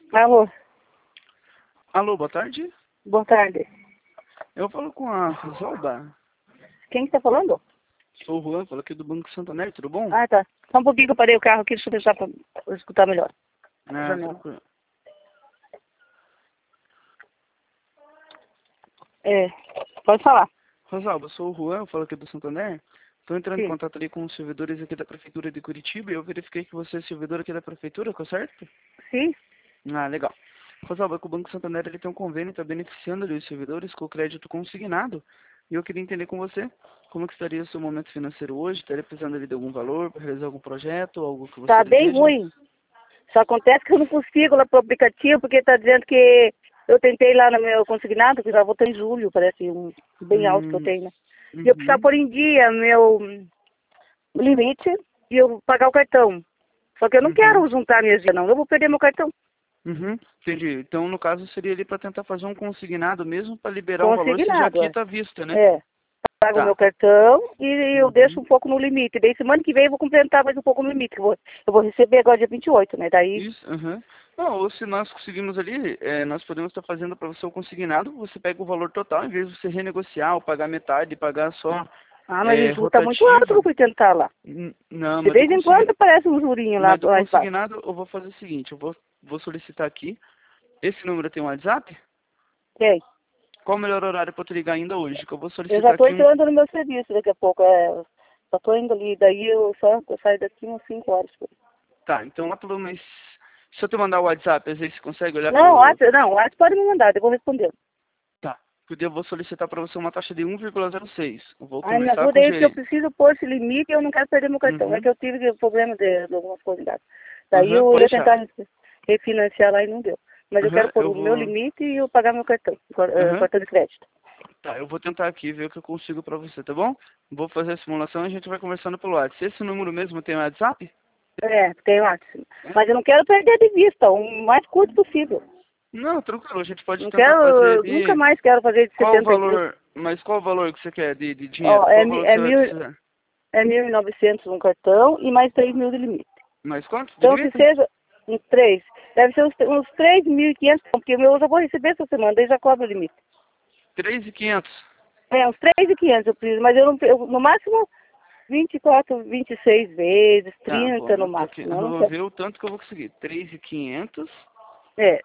Alô, Alô, boa tarde. boa tarde. Eu falo com a Rosalba. Quem que tá falando? Sou o Juan, falo aqui do Banco Santander, tudo bom? Ah, tá. Só um pouquinho que eu parei o carro aqui, deixa eu deixar pra eu escutar melhor. Ah, Janela. tranquilo. É, pode falar. Rosalba, sou o Juan, eu falo aqui do Santander. Estou entrando em Sim. contato ali com os servidores aqui da Prefeitura de Curitiba e eu verifiquei que você é servidor aqui da Prefeitura, correto? Sim? Ah, legal. Rosalba, que o Banco Santander ele tem um convênio, está beneficiando ali os servidores com o crédito consignado. E eu queria entender com você como que estaria o seu momento financeiro hoje, estaria precisando ali de algum valor para realizar algum projeto, algo que você Tá bem deseja? ruim. Só acontece que eu não consigo lá pro aplicativo, porque tá dizendo que eu tentei lá no meu consignado, que já vou ter em julho, parece um bem alto que eu tenho, né? E eu precisava Uhum. pôr em dia meu limite e eu pagar o cartão. Só que eu não Uhum. quero juntar minhas dias, não. Eu vou perder meu cartão. Uhum, entendi. Então, no caso, seria ali para tentar fazer um consignado mesmo para liberar o valor, você já Consignado, é. quita à vista, né? É. Pago o meu Tá. cartão e eu deixo Uhum. um pouco no limite. Daí semana que vem eu vou complementar mais um pouco no limite. Eu vou receber agora dia 28, né? Daí, Isso, aham. Não, ou se nós conseguimos ali, nós podemos estar fazendo para você o consignado, você pega o valor total, em vez de você renegociar ou pagar metade, pagar só mas o juro tá muito alto que eu rotativo. fui tentar lá. Não, De vez em quando aparece um jurinho lá mas do mais baixo. consignado eu vou fazer o seguinte, vou solicitar aqui. Esse número tem um WhatsApp? Tem. Qual o melhor horário para eu te ligar ainda hoje? Que eu vou Eu já solicitar tô aqui um. entrando no meu serviço daqui a pouco. Só tô indo ali. Daí eu saio daqui umas 5 horas. Tá, então lá pelo mês. Se eu te mandar o WhatsApp, às vezes você consegue olhar Não, pro. o WhatsApp pode me mandar, eu vou responder. Tá. Porque eu vou solicitar para você uma taxa de 1,06. Eu vou Ai, me conversar com ajuda o aí, porque eu gerente. preciso pôr esse limite e eu não quero perder meu cartão. É Uhum. que eu tive problema de algumas coisas em casa. Daí Uhum, eu pode ia deixar. tentar refinanciar lá e não deu. Mas eu quero Uhum, pôr eu o meu vou. limite e eu pagar meu cartão, Uhum. cartão de crédito. Tá, eu vou tentar aqui ver o que eu consigo para você, tá bom? Vou fazer a simulação e a gente vai conversando pelo WhatsApp. Se esse número mesmo tem WhatsApp? É, tem WhatsApp. É? Mas eu não quero perder de vista, o mais curto possível. Não, tranquilo, a gente pode Não tentar quero, fazer nunca ali. mais quero fazer de Qual o 70 dias. valor, mas qual o valor que você quer de dinheiro? Ó, Qual o valor que você vai precisar? é 1.900 um cartão e mais 3.000 de limite. Mais quanto de Então, se limite? seja uns 3, deve ser uns 3.500, porque o meu eu já vou receber essa semana, daí já cobra o limite. 3.500. É, uns 3.500 eu preciso, mas no máximo 24, 26 vezes, Tá, vou 30 no anotar aqui. máximo. Eu Eu não vou quero. ver o tanto que eu vou conseguir. 3.500. É,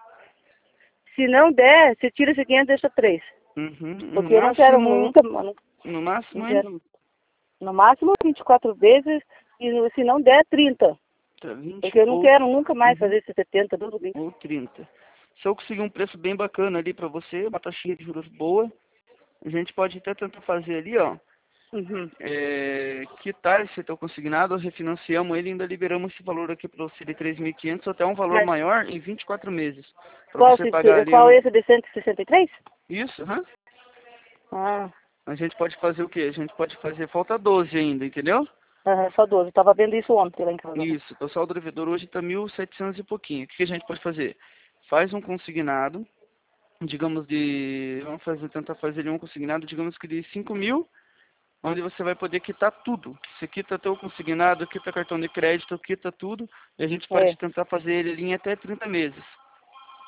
se não der, você tira esse 500 e deixa 3. Uhum. No Porque eu não quero máximo. nunca, não, No não máximo, hein? quero. No máximo 24 vezes, e se não der, 30. Tá, 20 Porque eu não quero nunca mais uhum, fazer esse 70 tudo bem. ou 30. Se eu conseguir um preço bem bacana ali pra você, uma taxinha de juros boa, a gente pode até tentar fazer ali, ó. Uhum. Quitar esse teu consignado, refinanciamos ele e ainda liberamos esse valor aqui para você de 3.500 até um valor Mas maior em 24 meses. Para você pagar ali qual um. é esse de 163? Isso, aham. Ah, A gente pode fazer o quê? A gente pode fazer. Falta 12 ainda, entendeu? só 12. Eu tava vendo isso ontem lá em casa. Isso. O pessoal do devedor hoje está 1.700 e pouquinho. O que a gente pode fazer? Faz um consignado, digamos de. Vamos fazer, tentar fazer ali um consignado, digamos que de 5.000. Onde você vai poder quitar tudo. Você quita teu consignado, quita cartão de crédito, quita tudo, e a gente pode É. tentar fazer ele ali em até 30 meses.